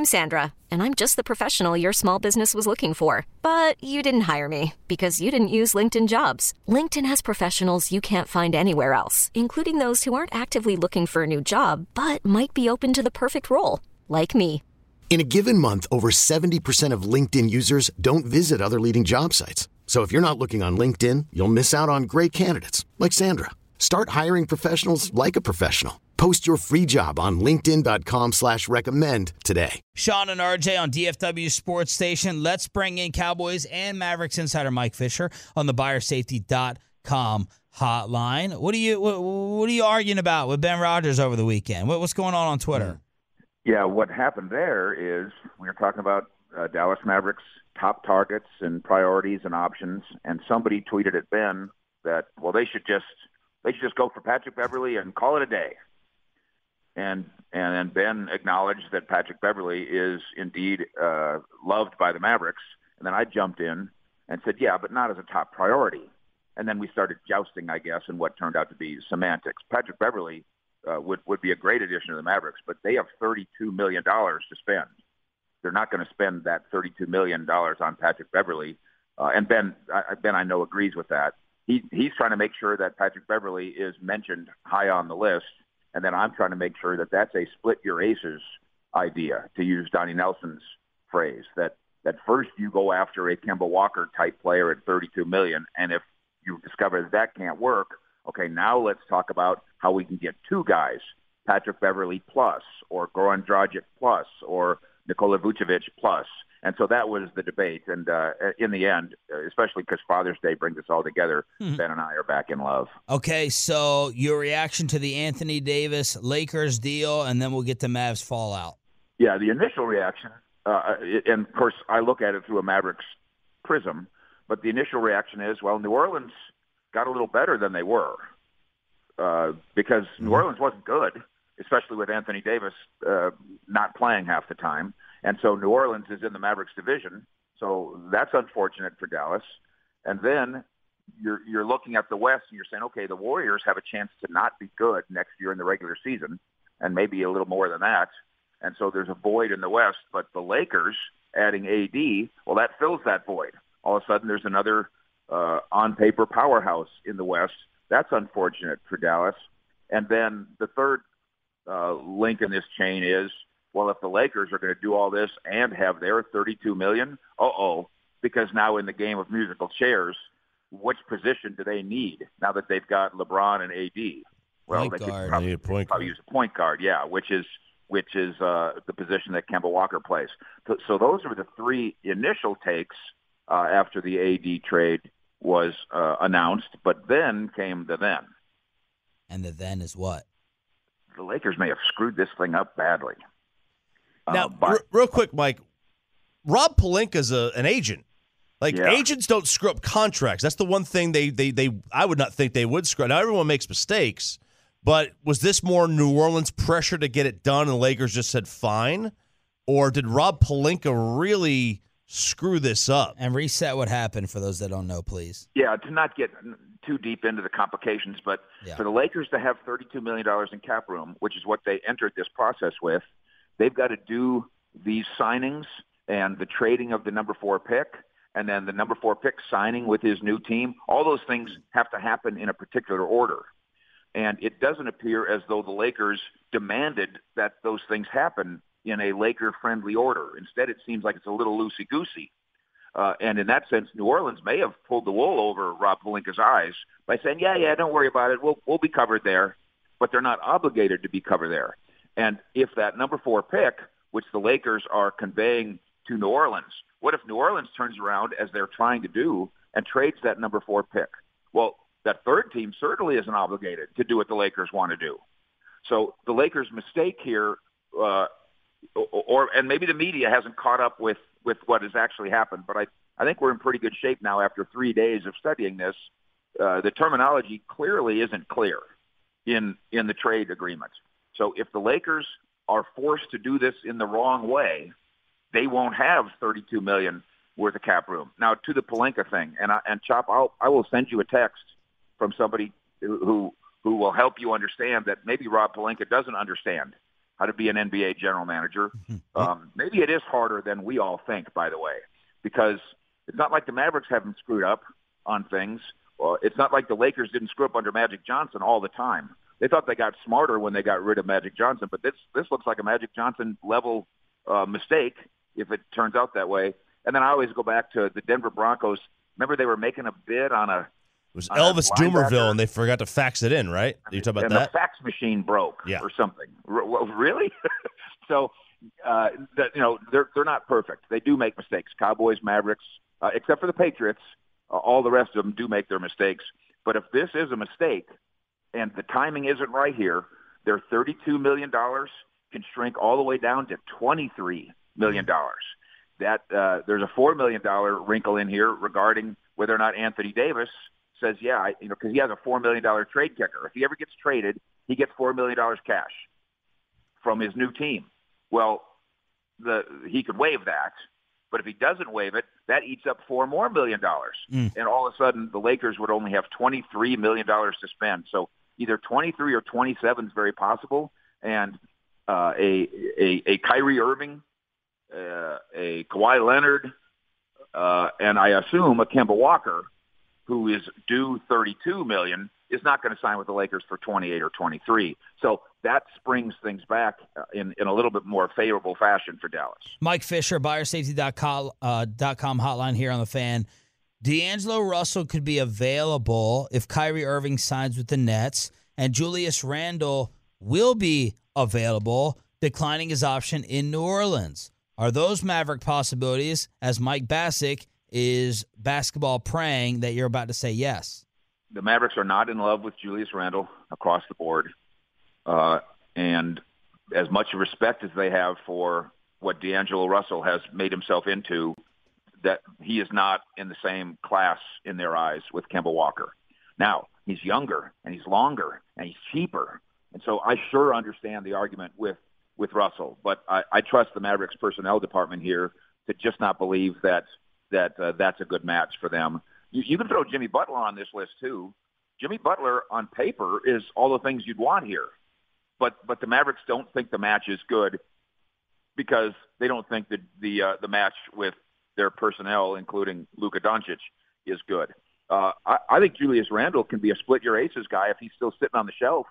I'm Sandra, and I'm just the professional your small business was looking for. But you didn't hire me because you didn't use LinkedIn Jobs. LinkedIn has professionals you can't find anywhere else, including those who aren't actively looking for a new job, but might be open to the perfect role, like me. In a given month, over 70% of LinkedIn users don't visit other leading job sites. So if you're not looking on LinkedIn, you'll miss out on great candidates like Sandra. Start hiring professionals like a professional. Post your free job on linkedin.com/recommend today. Sean and RJ on DFW Sports Station. Let's bring in Cowboys and Mavericks insider Mike Fisher on the buyersafety.com hotline. What are you arguing about with Ben Rogers over the weekend? What's going on Twitter? Yeah, what happened there is we were talking about Dallas Mavericks top targets and priorities and options, and somebody tweeted at Ben that, well, they should just go for Patrick Beverley and call it a day. And then Ben acknowledged that Patrick Beverley is indeed loved by the Mavericks. And then I jumped in and said, yeah, but not as a top priority. And then we started jousting, I guess, in what turned out to be semantics. Patrick Beverley would be a great addition to the Mavericks, but they have $32 million to spend. They're not going to spend that $32 million on Patrick Beverley. And Ben, I know, agrees with that. He's trying to make sure that Patrick Beverley is mentioned high on the list. And then I'm trying to make sure that that's a split your aces idea, to use Donnie Nelson's phrase, that first you go after a Kemba Walker type player at $32 million. And if you discover that can't work, okay, now let's talk about how we can get two guys, Patrick Beverley plus, or Goran Dragic plus, or Nikola Vucevic plus. And so that was the debate. And in the end, especially because Father's Day brings us all together, Ben and I are back in love. Okay, so your reaction to the Anthony Davis Lakers deal, and then we'll get to Mavs fallout. Yeah, the initial reaction, and of course I look at it through a Mavericks prism, but the initial reaction is, well, New Orleans got a little better than they were because New Orleans wasn't good, especially with Anthony Davis not playing half the time. And so New Orleans is in the Mavericks division, so that's unfortunate for Dallas. And then you're looking at the West and you're saying, okay, the Warriors have a chance to not be good next year in the regular season, and maybe a little more than that. And so there's a void in the West. But the Lakers adding AD, well, that fills that void. All of a sudden there's another on-paper powerhouse in the West. That's unfortunate for Dallas. And then the third link in this chain is, well, if the Lakers are going to do all this and have their $32 million, because now in the game of musical chairs, which position do they need now that they've got LeBron and AD? Well, point they guard. could probably use a point guard, yeah, which is the position that Kemba Walker plays. So those were the three initial takes after the AD trade was announced, but then came the then. And the then is what? The Lakers may have screwed this thing up badly. Now, real quick, Mike, Rob Pelinka's an agent. Agents don't screw up contracts. That's the one thing they I would not think they would screw up. Now, everyone makes mistakes, but was this more New Orleans pressure to get it done and the Lakers just said fine? Or did Rob Pelinka really screw this up? And reset what happened for those that don't know, please. Yeah, to not get too deep into the complications, but for the Lakers to have $32 million in cap room, which is what they entered this process with, they've got to do these signings and the trading of the number 4 pick, and then the number 4 pick signing with his new team. All those things have to happen in a particular order. And it doesn't appear as though the Lakers demanded that those things happen in a Laker-friendly order. Instead, it seems like it's a little loosey-goosey. And in that sense, New Orleans may have pulled the wool over Rob Pelinka's eyes by saying, yeah, don't worry about it. We'll be covered there. But they're not obligated to be covered there. And if that number 4 pick, which the Lakers are conveying to New Orleans, what if New Orleans turns around, as they're trying to do, and trades that number 4 pick? Well, that third team certainly isn't obligated to do what the Lakers want to do. So the Lakers' mistake here, and maybe the media hasn't caught up with what has actually happened, but I think we're in pretty good shape now after 3 days of studying this. The terminology clearly isn't clear in the trade agreement. So if the Lakers are forced to do this in the wrong way, they won't have $32 million worth of cap room. Now, to the Pelinka thing, and Chop, I will send you a text from somebody who will help you understand that maybe Rob Pelinka doesn't understand how to be an NBA general manager. Maybe it is harder than we all think, by the way, because it's not like the Mavericks haven't screwed up on things. It's not like the Lakers didn't screw up under Magic Johnson all the time. They thought they got smarter when they got rid of Magic Johnson, but this looks like a Magic Johnson level mistake if it turns out that way. And then I always go back to the Denver Broncos. Remember they were making a bid on a It was Elvis Dumervil, and they forgot to fax it in, right? You talking about that? The fax machine broke or something. Really? So, they're not perfect. They do make mistakes. Cowboys, Mavericks, except for the Patriots, all the rest of them do make their mistakes. But if this is a mistake and the timing isn't right here, their $32 million can shrink all the way down to $23 million. That there's a $4 million wrinkle in here regarding whether or not Anthony Davis says, because he has a $4 million trade kicker. If he ever gets traded, he gets $4 million cash from his new team. Well, he could waive that, but if he doesn't waive it, that eats up $4 more million. And all of a sudden, the Lakers would only have $23 million to spend. So either 23 or 27 is very possible, and a Kyrie Irving, a Kawhi Leonard, and I assume a Kemba Walker, who is due $32 million, is not going to sign with the Lakers for 28 or 23. So that springs things back in a little bit more favorable fashion for Dallas. Mike Fisher, buyersafety.com hotline here on the Fan. D'Angelo Russell could be available if Kyrie Irving signs with the Nets, and Julius Randle will be available, declining his option in New Orleans. Are those Maverick possibilities, as Mike Bassick is basketball praying that you're about to say yes? The Mavericks are not in love with Julius Randle across the board. And as much respect as they have for what D'Angelo Russell has made himself into, that he is not in the same class in their eyes with Kemba Walker. Now, he's younger, and he's longer, and he's cheaper. And so I sure understand the argument with Russell. But I trust the Mavericks personnel department here to just not believe that's a good match for them. You can throw Jimmy Butler on this list too. Jimmy Butler on paper is all the things you'd want here, but the Mavericks don't think the match is good because they don't think that the match with their personnel, including Luka Doncic, is good. I think Julius Randle can be a split your aces guy if he's still sitting on the shelf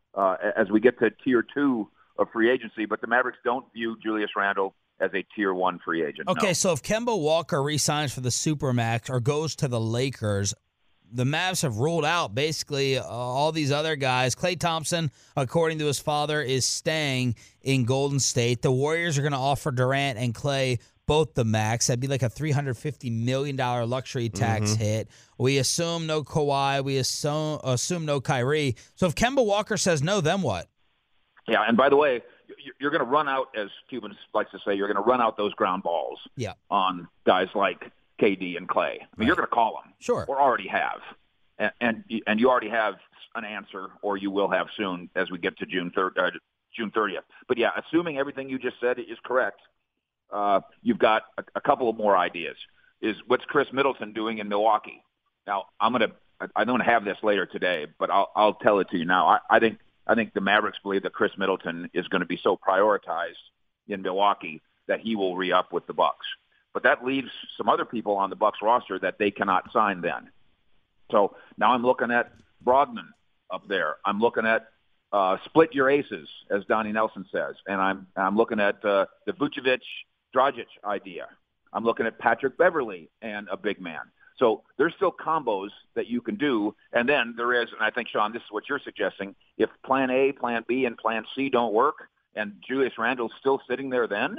as we get to tier 2 of free agency. But the Mavericks don't view Julius Randle as a tier 1 free agent. Okay, no. So if Kemba Walker re-signs for the Supermax or goes to the Lakers, the Mavs have ruled out basically all these other guys. Klay Thompson, according to his father, is staying in Golden State. The Warriors are going to offer Durant and Klay both the max. That'd be like a $350 million luxury tax hit. We assume no Kawhi. We assume no Kyrie. So if Kemba Walker says no, then what? Yeah, and by the way, you're going to run out, as Cubans likes to say, you're going to run out those ground balls on guys like KD and Klay. I mean, you're going to call them, sure, or already have, and you already have an answer, or you will have soon as we get to June 30th. But yeah, assuming everything you just said is correct, you've got a couple of more ideas. Is what's Chris Middleton doing in Milwaukee? Now, I don't have this later today, but I'll tell it to you now. I think the Mavericks believe that Chris Middleton is going to be so prioritized in Milwaukee that he will re-up with the Bucks. But that leaves some other people on the Bucks roster that they cannot sign then. So now I'm looking at Brogdon up there. I'm looking at split your aces, as Donnie Nelson says, and I'm looking at the Vucevic-Dragic idea. I'm looking at Patrick Beverley and a big man. So there's still combos that you can do, and then there is, and I think, Sean, this is what you're suggesting, if Plan A, Plan B, and Plan C don't work, and Julius Randle's still sitting there then,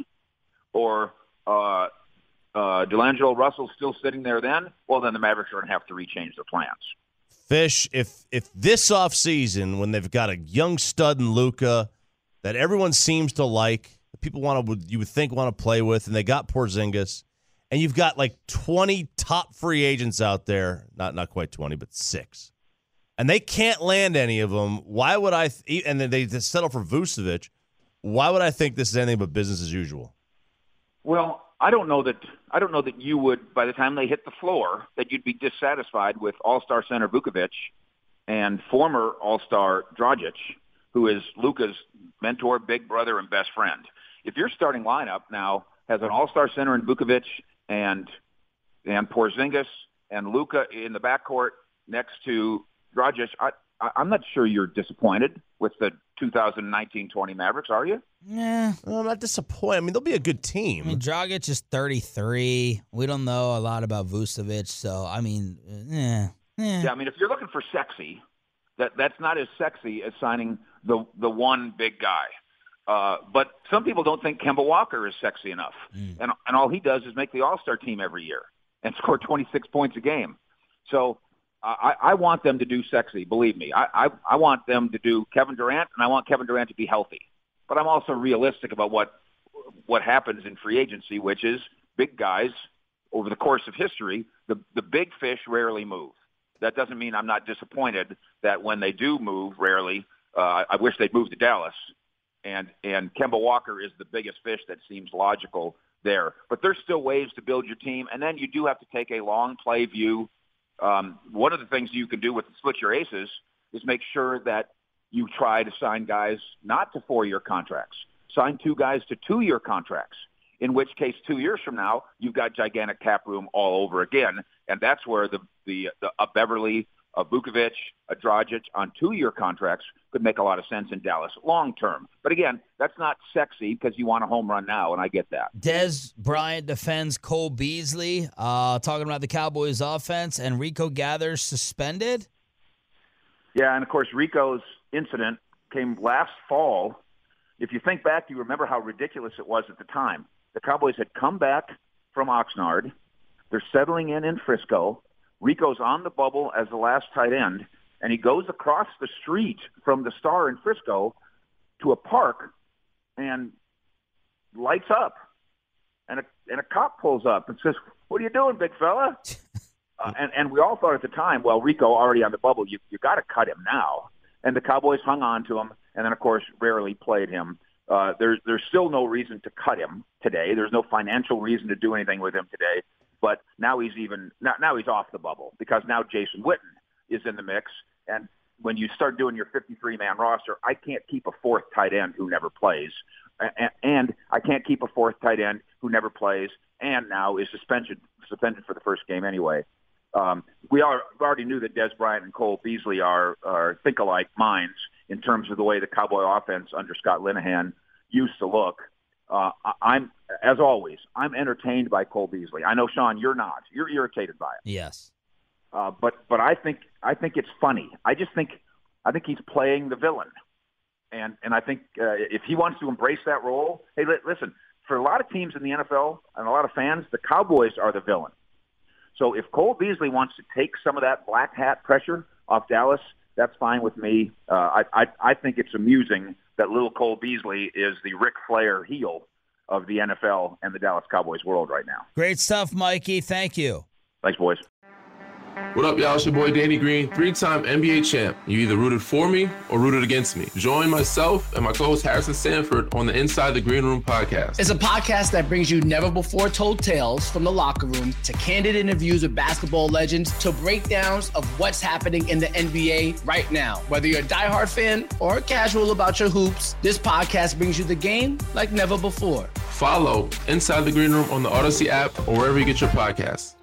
or D'Angelo Russell's still sitting there then, well, then the Mavericks are going to have to rechange their plans. Fish, if this offseason, when they've got a young stud in Luka that everyone seems to like, that people you would think want to play with, and they got Porzingis, and you've got like 20 top free agents out there, not quite 20, but 6, and they can't land any of them, why would and then they settle for Vucevic, why would I think this is anything but business as usual? Well, I don't know that you would, by the time they hit the floor, that you'd be dissatisfied with All-Star center Vucevic and former All-Star Dragic who is Luka's mentor, big brother, and best friend. If your starting lineup now has an all-star center in Vukovic and Porzingis and Luka in the backcourt next to Dragic, I'm not sure you're disappointed with the 2019-20 Mavericks, are you? Yeah. I'm not disappointed. I mean, they'll be a good team. I mean, Dragic is 33. We don't know a lot about Vucevic, so, I mean, Yeah, I mean, if you're looking for sexy, that's not as sexy as signing the one big guy. But some people don't think Kemba Walker is sexy enough. And all he does is make the All-Star team every year and score 26 points a game. So I want them to do sexy, believe me. I want them to do Kevin Durant, and I want Kevin Durant to be healthy. But I'm also realistic about what happens in free agency, which is big guys over the course of history, the big fish rarely move. That doesn't mean I'm not disappointed that when they do move, rarely, I wish they'd move to Dallas. And Kemba Walker is the biggest fish that seems logical there. But there's still ways to build your team, and then you do have to take a long play view. One of the things you can do with Split Your Aces is make sure that you try to sign guys not to 4-year contracts. Sign 2 guys to 2-year contracts, in which case 2 years from now, you've got gigantic cap room all over again. And that's where a Beverly, a Vukovic, a Dragic on 2-year contracts could make a lot of sense in Dallas long term. But again, that's not sexy because you want a home run now, and I get that. Dez Bryant defends Cole Beasley, talking about the Cowboys' offense, and Rico Gathers suspended. Yeah, and of course, Rico's incident came last fall. If you think back, you remember how ridiculous it was at the time. The Cowboys had come back from Oxnard. They're settling in Frisco. Rico's on the bubble as the last tight end, and he goes across the street from the Star in Frisco to a park and lights up. And a cop pulls up and says, "What are you doing, big fella?" And we all thought at the time, well, Rico already on the bubble, you got to cut him now. And the Cowboys hung on to him, and then, of course, rarely played him. There's still no reason to cut him today. There's no financial reason to do anything with him today. But now he's off the bubble because now Jason Witten is in the mix. And when you start doing your 53-man roster, I can't keep a 4th tight end who never plays. And I can't keep a 4th tight end who never plays and now is suspended for the first game anyway. We already knew that Dez Bryant and Cole Beasley are think-alike minds in terms of the way the Cowboy offense under Scott Linehan used to look. As always, I'm entertained by Cole Beasley. I know, Sean, you're not. You're irritated by it. Yes. But I think it's funny. I think he's playing the villain, and I think if he wants to embrace that role, hey, listen. For a lot of teams in the NFL and a lot of fans, the Cowboys are the villain. So if Cole Beasley wants to take some of that black hat pressure off Dallas, that's fine with me. I think it's amusing that little Cole Beasley is the Ric Flair heel of the NFL and the Dallas Cowboys world right now. Great stuff, Mikey. Thank you. Thanks, boys. What up, y'all? It's your boy Danny Green, 3-time NBA champ. You either rooted for me or rooted against me. Join myself and my co-host Harrison Sanford on the Inside the Green Room podcast. It's a podcast that brings you never-before-told tales from the locker room to candid interviews with basketball legends to breakdowns of what's happening in the NBA right now. Whether you're a diehard fan or casual about your hoops, this podcast brings you the game like never before. Follow Inside the Green Room on the Odyssey app or wherever you get your podcasts.